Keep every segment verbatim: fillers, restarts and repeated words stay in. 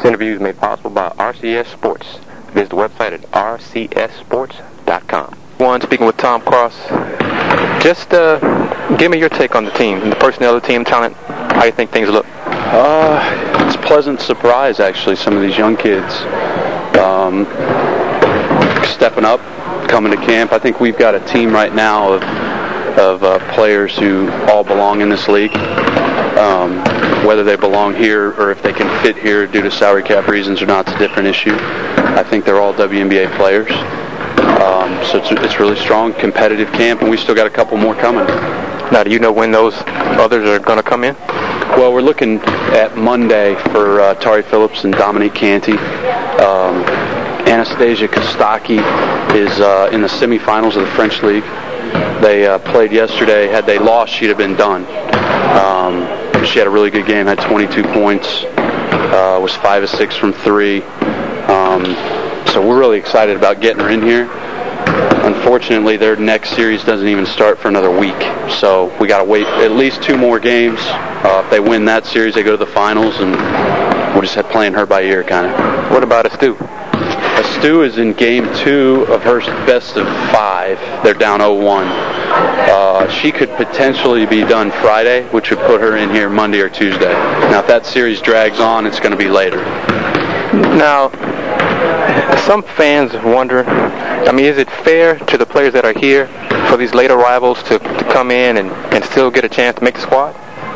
interview is made possible by R C S Sports. Visit the website at r c s sports dot com. One, speaking with Tom Cross. Just uh, give me your take on the team, the personnel of the team, talent, how you think things look. Uh, it's a pleasant surprise, actually, some of these young kids um, stepping up, coming to camp. I think we've got a team right now of, of uh, players who all belong in this league. Um, whether they belong here or if they can fit here due to salary cap reasons or not, it's a different issue. I think they're all W N B A players. Um, so it's, it's really strong, competitive camp, and we still got a couple more coming. Now, do you know when those others are going to come in? Well, we're looking at Monday for uh, Tari Phillips and Dominique Canty. Um, Anastasia Kostaki is uh, in the semifinals of the French League. They uh, played yesterday. Had they lost, she'd have been done. Um, she had a really good game, had twenty-two points, uh, was five of six from three. Um, so we're really excited about getting her in here. Unfortunately, their next series doesn't even start for another week, so we got to wait at least two more games. Uh, if they win that series, they go to the finals, and we'll just have playing her by ear, kind of. What about Astu? Astu is in game two of her best of five. They're down oh one. Uh, she could potentially be done Friday, which would put her in here Monday or Tuesday. Now, if that series drags on, it's going to be later. Now, some fans wonder, I mean, is it fair to the players that are here for these late arrivals to, to come in and, and still get a chance to make the squad?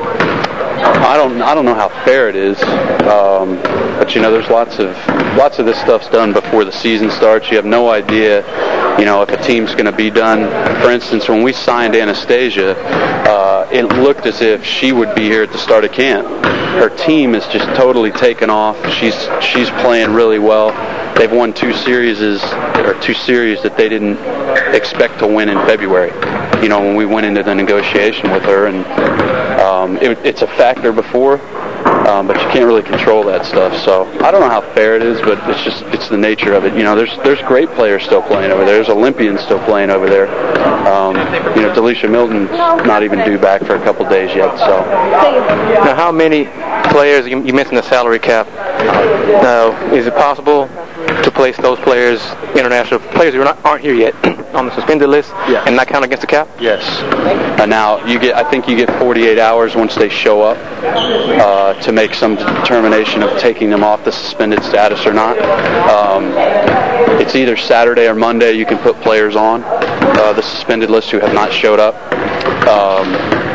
I don't I don't know how fair it is, um, but you know, there's lots of lots of this stuff's done before the season starts. You have no idea, you know, if a team's going to be done. For instance, when we signed Anastasia, uh, it looked as if she would be here at the start of camp. Her team is just totally taken off. She's she's playing really well. They've won two series or two series that they didn't expect to win in February. You know, when we went into the negotiation with her, and um, it, it's a factor before, um, but you can't really control that stuff. So I don't know how fair it is, but it's just it's the nature of it. You know, there's there's great players still playing over there. There's Olympians still playing over there. Um, you know, Delisha Milton's not even due back for a couple days yet. So now, how many players? You, you mentioned the salary cap. Now, is it possible to place those players, international players who are not, aren't here yet, on the suspended list, yeah, and not count against the cap? Yes. Uh, now you get, I think you get forty-eight hours once they show up uh, to make some determination of taking them off the suspended status or not. Um, it's either Saturday or Monday you can put players on uh, the suspended list who have not showed up. Um,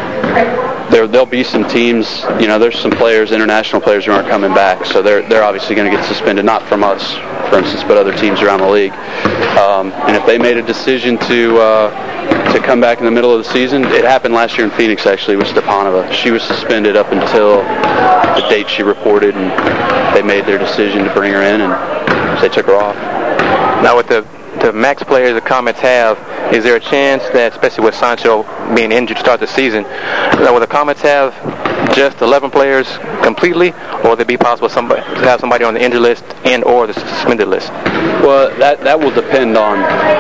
There, there'll be some teams, you know, there's some players, international players who aren't coming back, so they're they're obviously going to get suspended, not from us, for instance, but other teams around the league. Um, and if they made a decision to uh, to come back in the middle of the season, it happened last year in Phoenix, actually, with Stepanova. She was suspended up until the date she reported, and they made their decision to bring her in, and they took her off. Now, with the the max players the Comets have, is there a chance that, especially with Sancho being injured to start the season, that will the Comets have just eleven players completely, or would it be possible somebody, to have somebody on the injured list and or the suspended list? Well, that that will depend on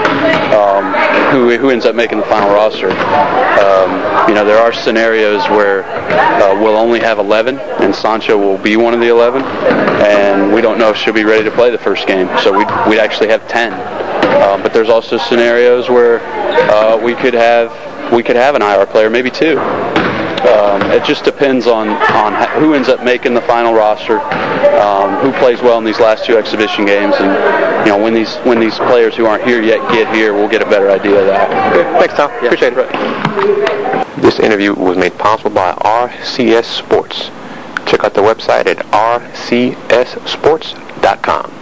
um, who who ends up making the final roster. Um, you know, there are scenarios where uh, we'll only have eleven, and Sancho will be one of the eleven, and we don't know if she'll be ready to play the first game, so we'd, we'd actually have ten. Um, but there's also scenarios where uh, we could have we could have an I R player, maybe two. Um, it just depends on, on who ends up making the final roster, um, who plays well in these last two exhibition games, and you know when these when these players who aren't here yet get here, we'll get a better idea of that. Okay. Thanks, Tom. Yeah. Appreciate it. This interview was made possible by R C S Sports. Check out the website at r c s sports dot com.